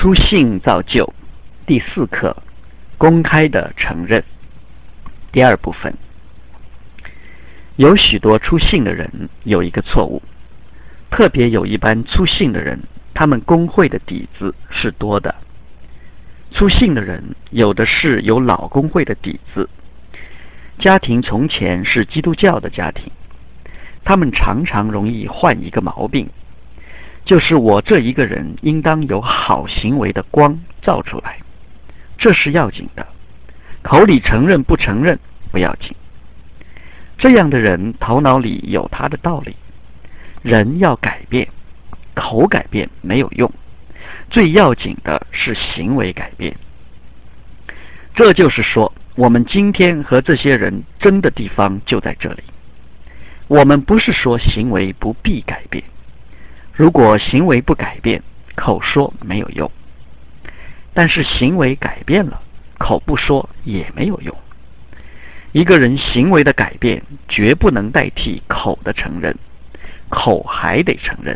出信造就第4课，公开的承认。第2部分，有许多出信的人有一个错误，特别有一班出信的人，他们公会的底子是多的。出信的人有的是有老公会的底子，家庭从前是基督教的家庭，他们常常容易患一个毛病，就是我这一个人应当有好行为的光照出来，这是要紧的，口里承认不承认不要紧。这样的人头脑里有他的道理，人要改变，口改变没有用，最要紧的是行为改变。这就是说，我们今天和这些人争的地方就在这里。我们不是说行为不必改变，如果行为不改变，口说没有用，但是行为改变了，口不说也没有用。一个人行为的改变绝不能代替口的承认，口还得承认。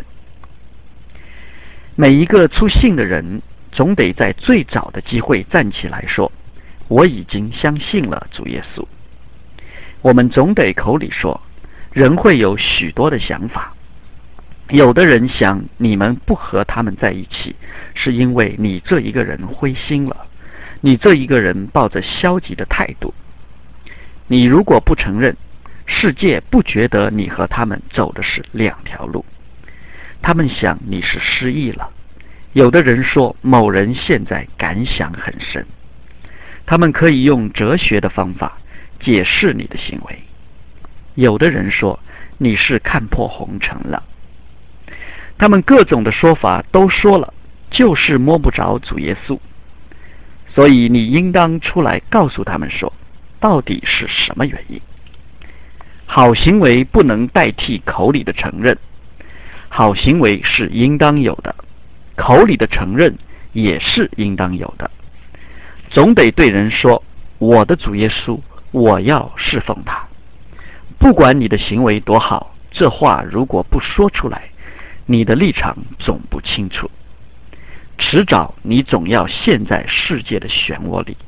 每一个出信的人总得在最早的机会站起来说，我已经相信了主耶稣。我们总得口里说，人会有许多的想法，有的人想你们不和他们在一起，是因为你这一个人灰心了，你这一个人抱着消极的态度。你如果不承认，世界不觉得你和他们走的是2条路，他们想你是失忆了。有的人说某人现在感想很深，他们可以用哲学的方法解释你的行为。有的人说你是看破红尘了，他们各种的说法都说了，就是摸不着主耶稣。所以你应当出来告诉他们说，到底是什么原因。好行为不能代替口里的承认，好行为是应当有的，口里的承认也是应当有的。总得对人说，我的主耶稣，我要侍奉他。不管你的行为多好，这话如果不说出来，你的立场总不清楚，迟早你总要陷在世界的漩涡里。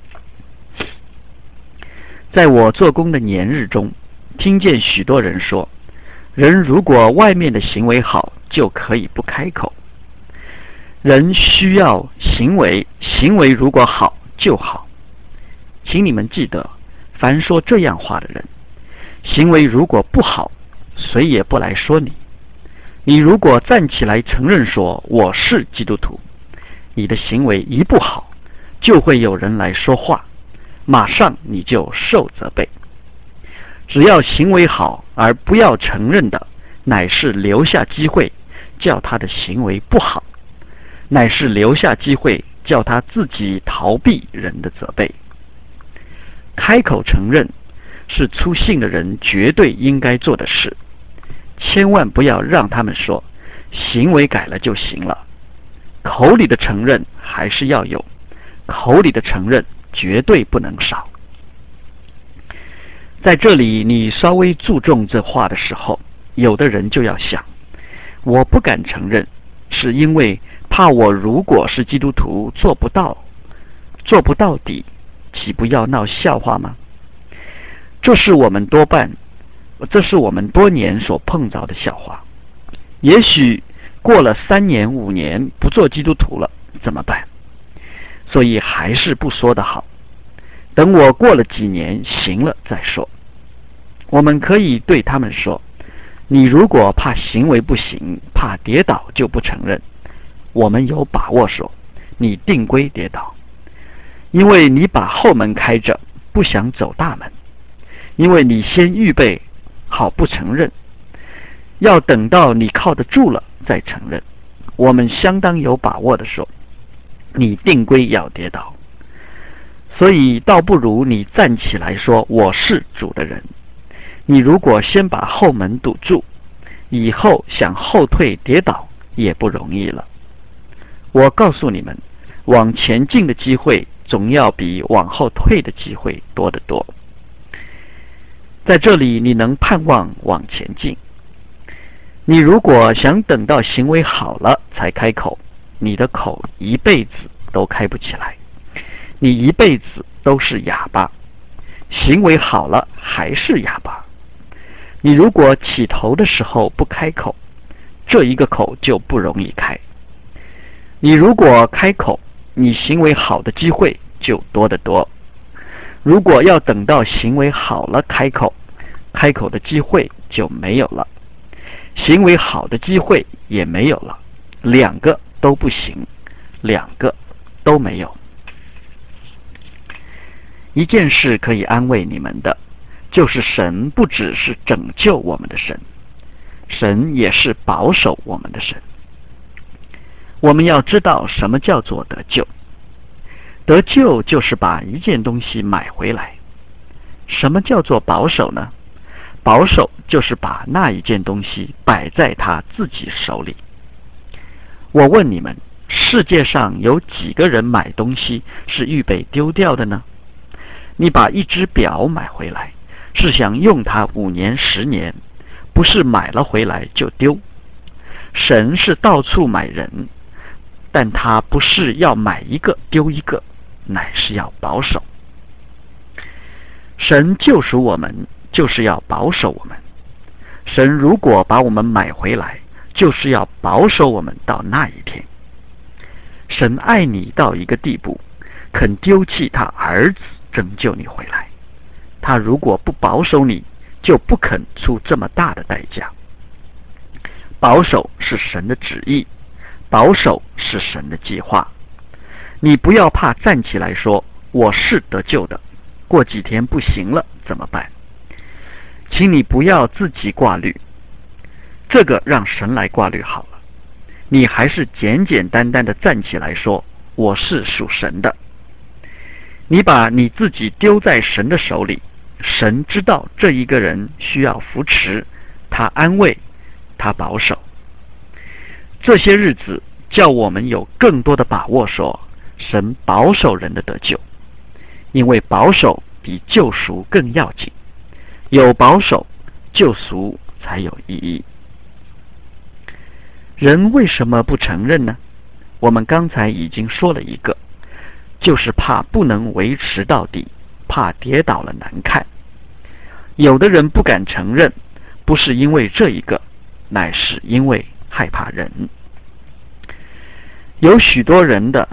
在我做工的年日中，听见许多人说，人如果外面的行为好，就可以不开口。人需要行为，行为如果好就好。请你们记得，凡说这样话的人，行为如果不好，谁也不来说你。你如果站起来承认说我是基督徒，你的行为一不好，就会有人来说话，马上你就受责备。只要行为好而不要承认的，乃是留下机会叫他的行为不好，乃是留下机会叫他自己逃避人的责备。开口承认是出信的人绝对应该做的事，千万不要让他们说行为改了就行了。口里的承认还是要有，口里的承认绝对不能少。在这里你稍微注重这话的时候，有的人就要想，我不敢承认，是因为怕我如果是基督徒做不到底，岂不要闹笑话吗？这是我们多年所碰着的笑话。也许过了3年5年不做基督徒了，怎么办？所以还是不说的好，等我过了几年行了再说。我们可以对他们说，你如果怕行为不行，怕跌倒就不承认，我们有把握说你定规跌倒，因为你把后门开着，不想走大门，因为你先预备好不承认，要等到你靠得住了再承认。我们相当有把握的说，你定规要跌倒。所以倒不如你站起来说我是主的人。你如果先把后门堵住，以后想后退跌倒也不容易了。我告诉你们，往前进的机会总要比往后退的机会多得多。在这里你能盼望往前进。你如果想等到行为好了才开口， 你的口一辈子都开不起来，你一辈子都是哑巴，行为好了还是哑巴。你如果起头的时候不开口，这一个口就不容易开。你如果开口，你行为好的机会就多得多。如果要等到行为好了开口，开口的机会就没有了，行为好的机会也没有了，两个都不行，两个都没有。一件事可以安慰你们的，就是神不只是拯救我们的神，神也是保守我们的神。我们要知道什么叫做得救。得救就是把一件东西买回来。什么叫做保守呢？保守就是把那一件东西摆在他自己手里。我问你们，世界上有几个人买东西是预备丢掉的呢？你把一只表买回来，是想用它5年10年，不是买了回来就丢。神是到处买人，但他不是要买一个丢一个，乃是要保守。神救赎我们，就是要保守我们。神如果把我们买回来，就是要保守我们到那一天。神爱你到一个地步，肯丢弃他儿子拯救你回来。他如果不保守你，就不肯出这么大的代价。保守是神的旨意，保守是神的计划。你不要怕站起来说我是得救的，过几天不行了怎么办？请你不要自己挂虑，这个让神来挂虑好了。你还是简简单单的站起来说我是属神的。你把你自己丢在神的手里，神知道这一个人需要扶持，他安慰，他保守。这些日子叫我们有更多的把握说神保守人的得救，因为保守比救赎更要紧，有保守，救赎才有意义。人为什么不承认呢？我们刚才已经说了一个，就是怕不能维持到底，怕跌倒了难看。有的人不敢承认，不是因为这一个，乃是因为害怕人。有许多人的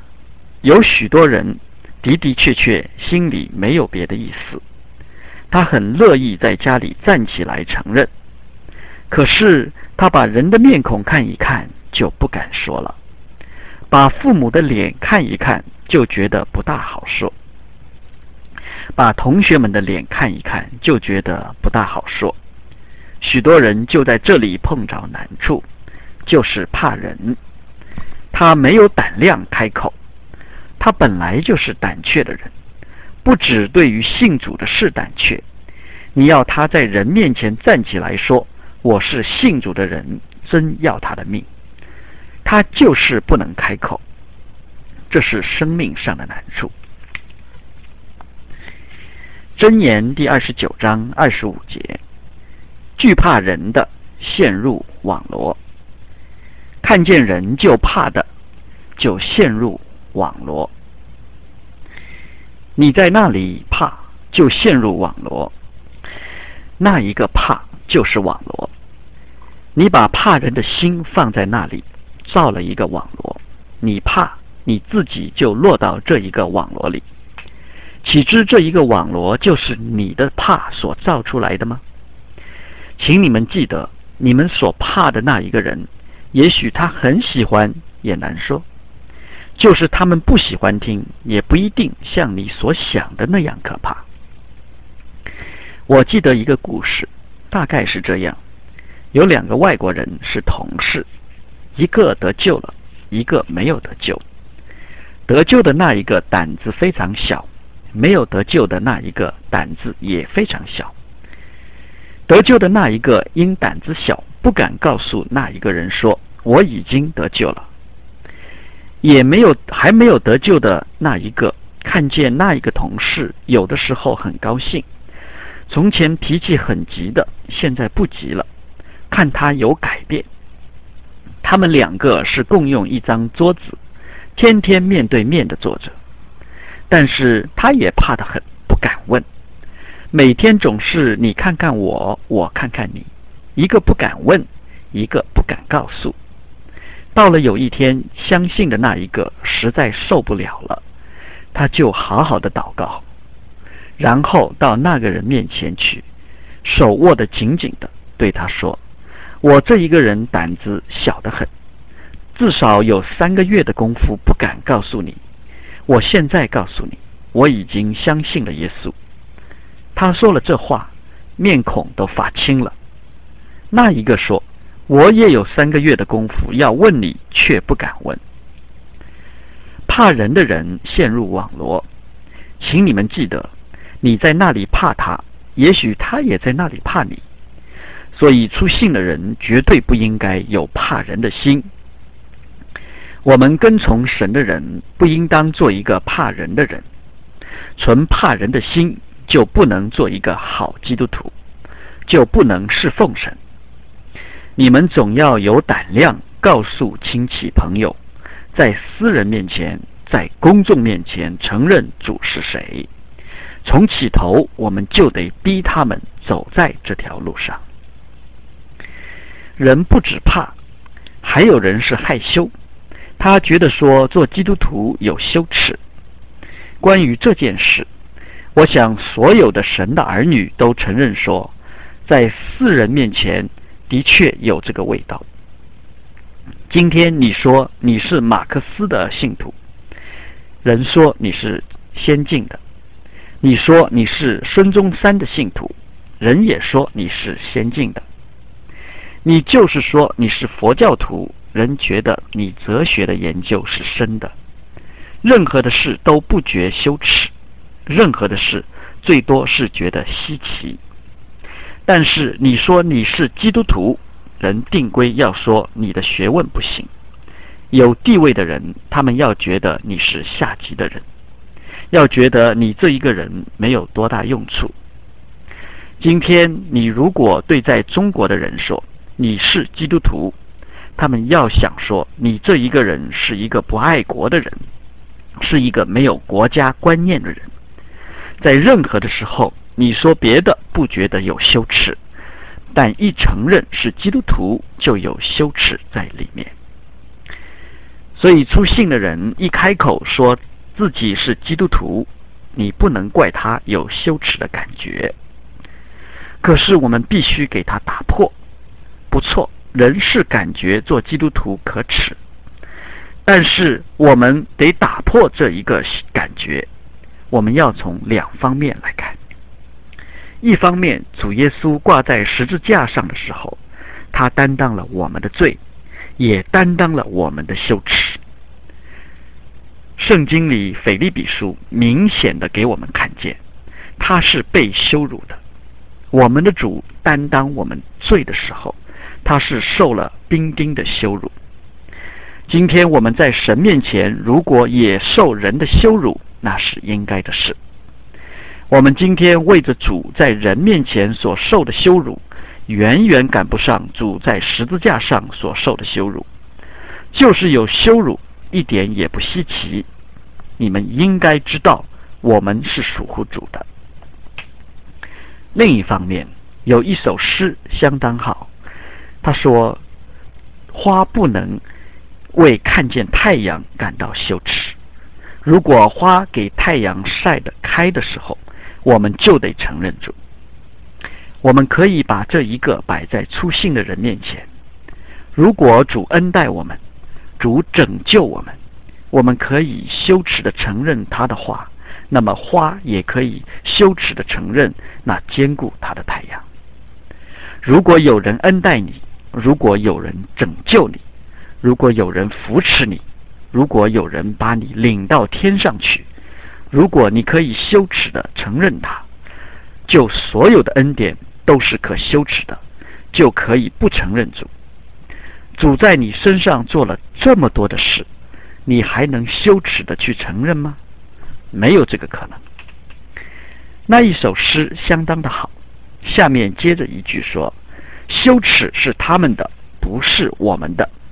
确心里没有别的意思，他很乐意在家里站起来承认，可是他把人的面孔看一看就不敢说了，把父母的脸看一看就觉得不大好说，把同学们的脸看一看就觉得不大好说。许多人就在这里碰着难处，就是怕人。他没有胆量开口，他本来就是胆怯的人，不只对于信主的事胆怯，你要他在人面前站起来说我是信主的人，真要他的命，他就是不能开口，这是生命上的难处。箴言第29章25节，惧怕人的陷入网罗，看见人就怕的就陷入网罗。你在那里怕就陷入网罗，那一个怕就是网罗。你把怕人的心放在那里，造了一个网罗，你怕，你自己就落到这一个网罗里。岂知这一个网罗就是你的怕所造出来的吗？请你们记得，你们所怕的那一个人，也许他很喜欢，也难说。就是他们不喜欢听，也不一定像你所想的那样可怕。我记得一个故事，大概是这样：有2个外国人是同事，一个得救了，一个没有得救。得救的那一个胆子非常小，没有得救的那一个胆子也非常小。得救的那一个因胆子小，不敢告诉那一个人说我已经得救了。还没有得救的那一个看见那一个同事有的时候很高兴，从前脾气很急的，现在不急了，看他有改变， 他们两个是共用一张桌子，天天面对面的坐着，但是他也怕得很，不敢问。每天总是你看看我，我看看你，一个不敢问，一个不敢告诉。到了有一天，相信的那一个实在受不了了，他就好好的祷告，然后到那个人面前去，手握得紧紧的，对他说：我这一个人胆子小得很，至少有3个月的功夫不敢告诉你，我现在告诉你，我已经相信了耶稣。他说了这话，面孔都发青了。那一个说：我也有3个月的功夫要问你，却不敢问。怕人的人陷入网罗，请你们记得，你在那里怕他，也许他也在那里怕你。所以出信的人绝对不应该有怕人的心。我们跟从神的人不应当做一个怕人的人，存怕人的心就不能做一个好基督徒，就不能侍奉神。你们总要有胆量告诉亲戚朋友，在私人面前，在公众面前承认主是谁。从起头我们就得逼他们走在这条路上。人不只怕，还有人是害羞，他觉得说做基督徒有羞耻。关于这件事，我想所有的神的儿女都承认说，在世人面前的确有这个味道。今天你说你是马克思的信徒，人说你是先进的；你说你是孙中山的信徒，人也说你是先进的。你就是说你是佛教徒，人觉得你哲学的研究是深的。任何的事都不觉羞耻，任何的事最多是觉得稀奇。但是你说你是基督徒，人定规要说你的学问不行。有地位的人，他们要觉得你是下级的人，要觉得你这一个人没有多大用处。今天你如果对在中国的人说你是基督徒，他们要想说你这一个人是一个不爱国的人，是一个没有国家观念的人。在任何的时候，你说别的不觉得有羞耻，但一承认是基督徒，就有羞耻在里面。所以出信的人一开口说自己是基督徒，你不能怪他有羞耻的感觉。可是我们必须给他打破。不错，人是感觉做基督徒可耻，但是我们得打破这一个感觉。我们要从2方面来看。一方面，主耶稣挂在十字架上的时候，他担当了我们的罪，也担当了我们的羞耻。圣经里腓立比书明显的给我们看见，他是被羞辱的。我们的主担当我们罪的时候，他是受了兵丁的羞辱。今天我们在神面前如果也受人的羞辱，那是应该的事。我们今天为着主在人面前所受的羞辱，远远赶不上主在十字架上所受的羞辱。就是有羞辱，一点也不稀奇。你们应该知道，我们是属乎主的。另一方面，有一首诗相当好，他说：花不能为看见太阳感到羞耻。如果花给太阳晒得开的时候，我们就得承认主。我们可以把这一个摆在出信的人面前。如果主恩待我们，主拯救我们，我们可以羞耻地承认他的话，那么花也可以羞耻地承认那兼顾他的太阳。如果有人恩待你，如果有人拯救你，如果有人扶持你，如果有人把你领到天上去，如果你可以羞耻地承认他，就所有的恩典都是可羞耻的，就可以不承认主。主在你身上做了这么多的事，你还能羞耻地去承认吗？没有这个可能。那一首诗相当的好，下面接着一句说：羞耻是他们的，不是我们的。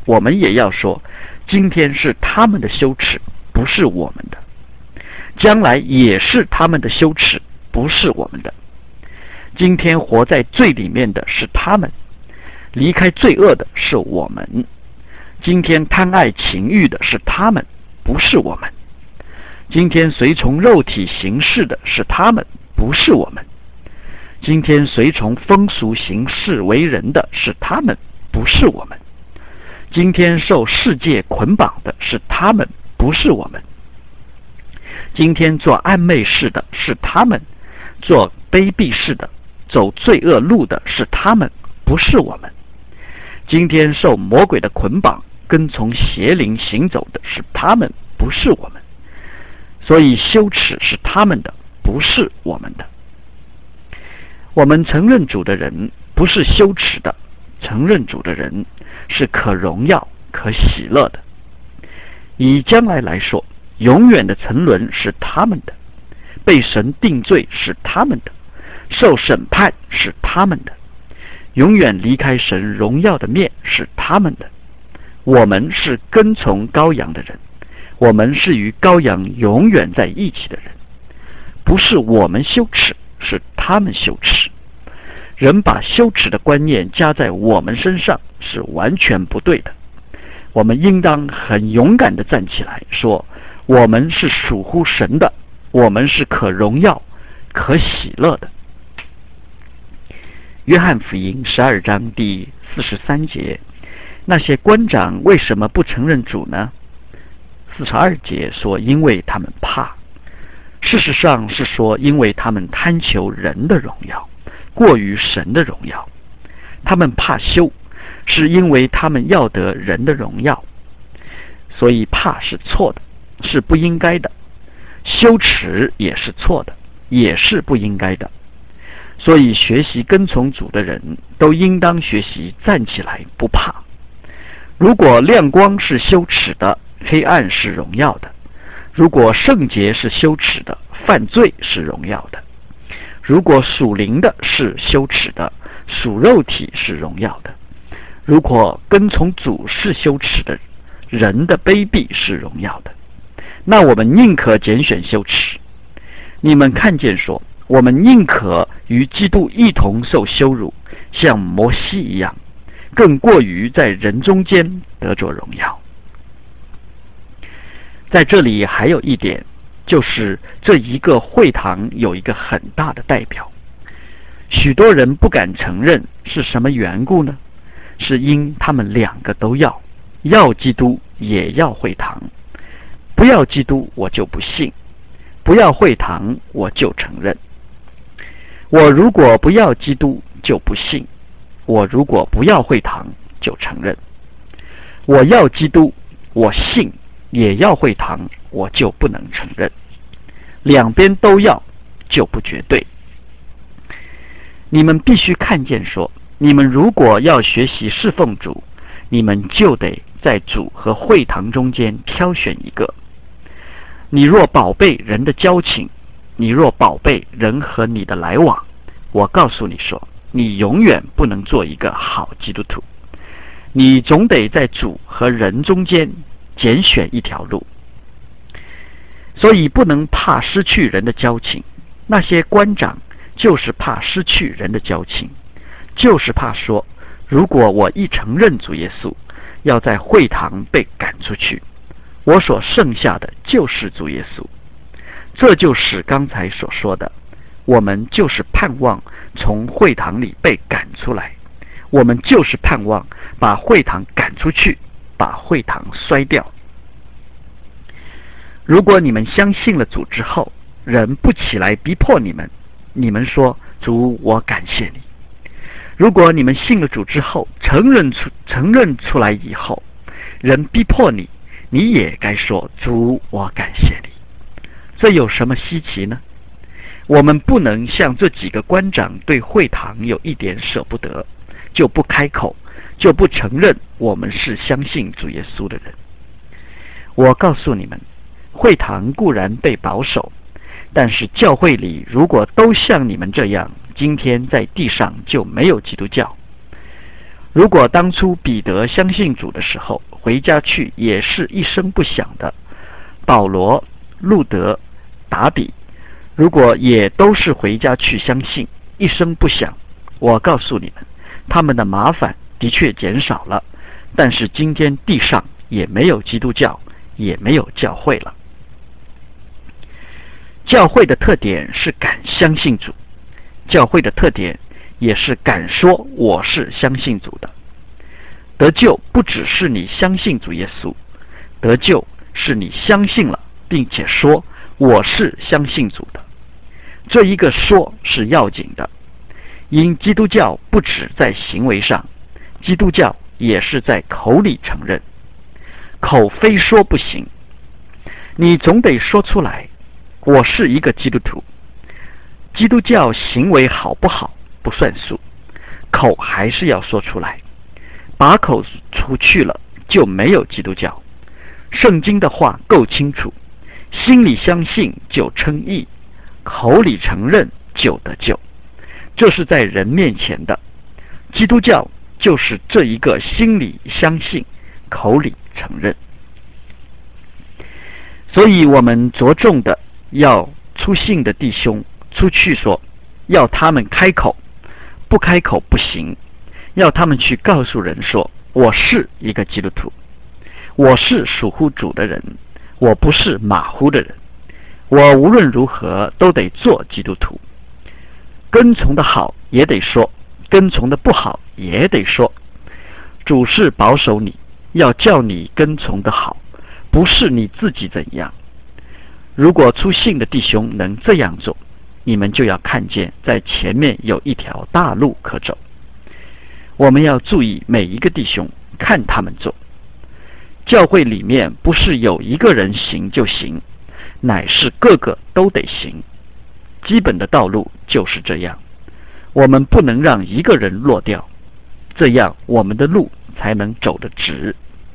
我们也要说，今天是他们的羞耻，不是我们的；将来也是他们的羞耻，不是我们的。今天活在罪里面的是他们，离开罪恶的是我们。今天贪爱情欲的是他们，不是我们。今天随从肉体行事的是他们，不是我们。今天随从风俗行事为人的是他们，不是我们。今天受世界捆绑的是他们，不是我们。今天做暧昧事的是他们，做卑鄙事的，走罪恶路的是他们，不是我们。今天受魔鬼的捆绑，跟从邪灵行走的是他们，不是我们。所以羞耻是他们的，不是我们的。我们承认主的人不是羞耻的，承认主的人是可荣耀可喜乐的。以将来来说，永远的沉沦是他们的，被神定罪是他们的，受审判是他们的，永远离开神荣耀的面是他们的。我们是跟从羔羊的人，我们是与羔羊永远在一起的人。不是我们羞耻，是他们羞耻。人把羞耻的观念加在我们身上是完全不对的。我们应当很勇敢地站起来说，我们是属乎神的，我们是可荣耀可喜乐的。约翰福音12章第43节，那些官长为什么不承认主呢？42节说，因为他们怕。事实上是说，因为他们贪求人的荣耀，过于神的荣耀。他们怕羞，是因为他们要得人的荣耀。所以怕是错的，是不应该的；羞耻也是错的，也是不应该的。所以学习跟从主的人都应当学习站起来不怕。如果亮光是羞耻的，黑暗是荣耀的；如果圣洁是羞耻的，犯罪是荣耀的；如果属灵的是羞耻的，属肉体是荣耀的；如果跟从主是羞耻的，人的卑鄙是荣耀的。那我们宁可拣选羞耻。你们看见说，我们宁可与基督一同受羞辱，像摩西一样，更过于在人中间得着荣耀。在这里还有一点，就是这一个会堂有一个很大的代表。许多人不敢承认，是什么缘故呢？是因他们两个都要，要基督也要会堂。不要基督我就不信，不要会堂我就承认。我如果不要基督就不信，我如果不要会堂就承认。我要基督我信，也要会堂我就不能承认。两边都要就不绝对。你们必须看见说，你们如果要学习侍奉主，你们就得在主和会堂中间挑选一个。你若宝贝人的交情，你若宝贝人和你的来往，我告诉你说，你永远不能做一个好基督徒。你总得在主和人中间拣选一条路。所以不能怕失去人的交情。那些官长就是怕失去人的交情，就是怕说，如果我一承认主耶稣，要在会堂被赶出去，我所剩下的就是主耶稣。这就是刚才所说的，我们就是盼望从会堂里被赶出来，我们就是盼望把会堂赶出去，把会堂摔掉。如果你们相信了主之后，人不起来逼迫你们，你们说，主，我感谢你。如果你们信了主之后，承认出来以后，人逼迫你，你也该说，主，我感谢你。这有什么稀奇呢？我们不能像这几个官长对会堂有一点舍不得，就不开口，就不承认我们是相信主耶稣的人。我告诉你们，会堂固然被保守，但是教会里如果都像你们这样，今天在地上就没有基督教。 如果当初彼得相信主的时候，回家去也是一声不响的，保罗、路德、达比，如果也都是回家去相信，一声不响，我告诉你们，他们的麻烦的确减少了，但是今天地上也没有基督教，也没有教会了。教会的特点是敢相信主，教会的特点也是敢说我是相信主的。得救不只是你相信主耶稣，得救是你相信了，并且说我是相信主的。这一个说是要紧的，因基督教不只在行为上，基督教也是在口里承认，口非说不行，你总得说出来，我是一个基督徒。基督教行为好不好不算数，口还是要说出来，把口除去了就没有基督教。圣经的话够清楚，心里相信就称义，口里承认就得救，这是在人面前的。基督教就是这一个心里相信，口里承认。所以我们着重的要出信的弟兄出去说，要他们开口，不开口不行，要他们去告诉人说，我是一个基督徒，我是属乎主的人，我不是马虎的人，我无论如何都得做基督徒。跟从的好也得说，跟从的不好也得说。主是保守你，要叫你跟从的好，不是你自己怎样。如果出信的弟兄能这样做，你们就要看见在前面有一条大路可走。我们要注意每一个弟兄，看他们做。教会里面不是有一个人行就行，乃是个个都得行。基本的道路就是这样，我们不能让一个人落掉，这样我们的路才能走得直。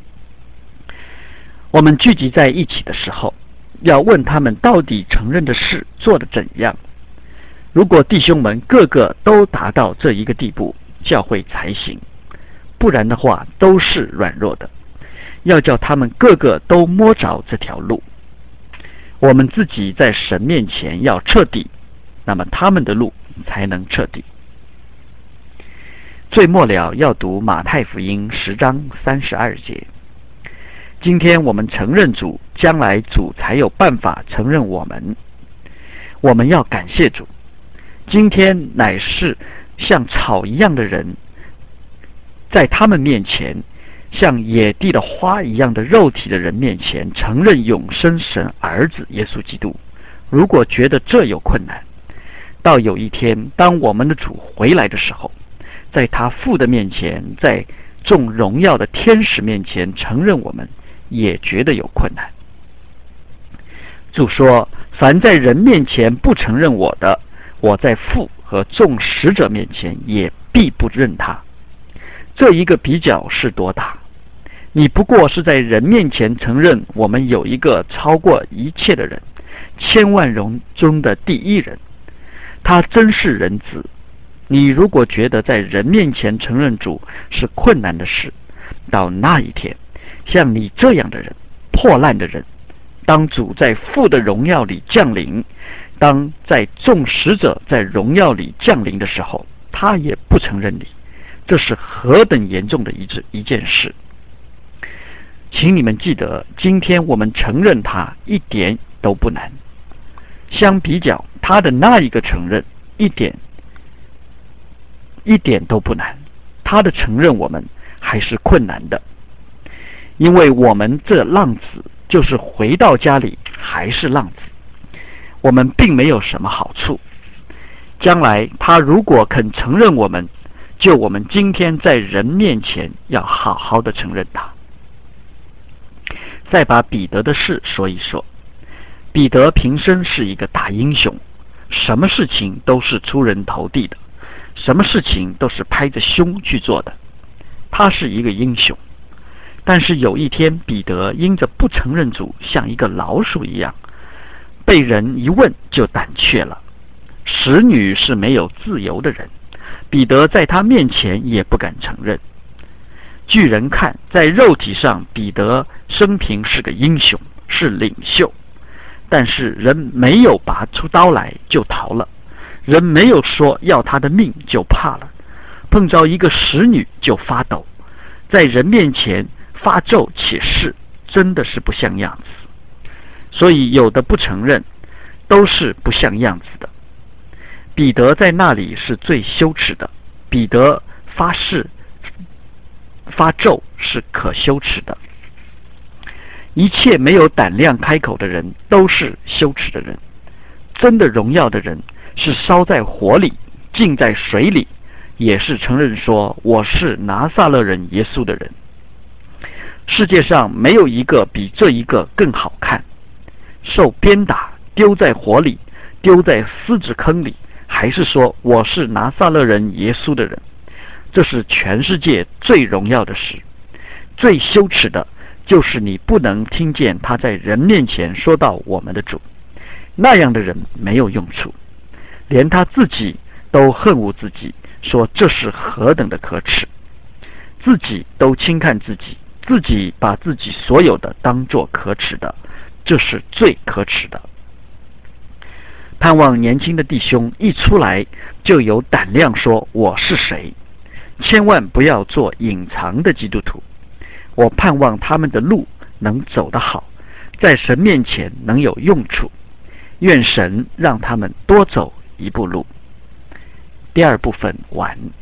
我们聚集在一起的时候，要问他们到底承认的事做得怎样。如果弟兄们个个都达到这一个地步，教会才行，不然的话都是软弱的。要叫他们个个都摸着这条路。我们自己在神面前要彻底，那么他们的路才能彻底。最末了要读马太福音10章32节。今天我们承认主，将来主才有办法承认我们。我们要感谢主，今天乃是像草一样的人，在他们面前，像野地的花一样的肉体的人面前，承认永生神儿子耶稣基督。如果觉得这有困难，到有一天当我们的主回来的时候，在他父的面前，在众荣耀的天使面前承认我们，也觉得有困难。主说，凡在人面前不承认我的，我在父和众使者面前也必不认他。这一个比较是多大？你不过是在人面前承认我们有一个超过一切的人，千万人中的第一人，他真是人子。你如果觉得在人面前承认主是困难的事，到那一天，像你这样的人，破烂的人，当主在父的荣耀里降临，当在众使者在荣耀里降临的时候，他也不承认你，这是何等严重的一件事。请你们记得，今天我们承认他一点都不难，相比较他的那一个承认，一点都不难，他的承认我们还是困难的。因为我们这浪子就是回到家里还是浪子，我们并没有什么好处。将来他如果肯承认我们，就我们今天在人面前要好好的承认他。再把彼得的事说一说。彼得平生是一个大英雄，什么事情都是出人头地的，什么事情都是拍着胸去做的，他是一个英雄。但是有一天，彼得因着不承认主，像一个老鼠一样，被人一问就胆怯了。使女是没有自由的人，彼得在他面前也不敢承认。 据人看，在肉体上，彼得生平是个英雄，是领袖，但是人没有拔出刀来就逃了，人没有说要他的命就怕了，碰着一个使女就发抖，在人面前发咒起誓，真的是不像样子。所以有的不承认，都是不像样子的。彼得在那里是最羞耻的，彼得发誓发咒是可羞耻的。一切没有胆量开口的人都是羞耻的人。真的荣耀的人是烧在火里，浸在水里，也是承认说我是拿撒勒人耶稣的人。世界上没有一个比这一个更好看。受鞭打，丢在火里，丢在狮子坑里，还是说我是拿撒勒人耶稣的人。这是全世界最荣耀的事。最羞耻的就是你不能听见他在人面前说到我们的主。那样的人没有用处，连他自己都恨恶自己，说这是何等的可耻。自己都轻看自己，自己把自己所有的当作可耻的，这是最可耻的。盼望年轻的弟兄一出来就有胆量说我是谁，千万不要做隐藏的基督徒。我盼望他们的路能走得好，在神面前能有用处。愿神让他们多走一步路。第二部分完。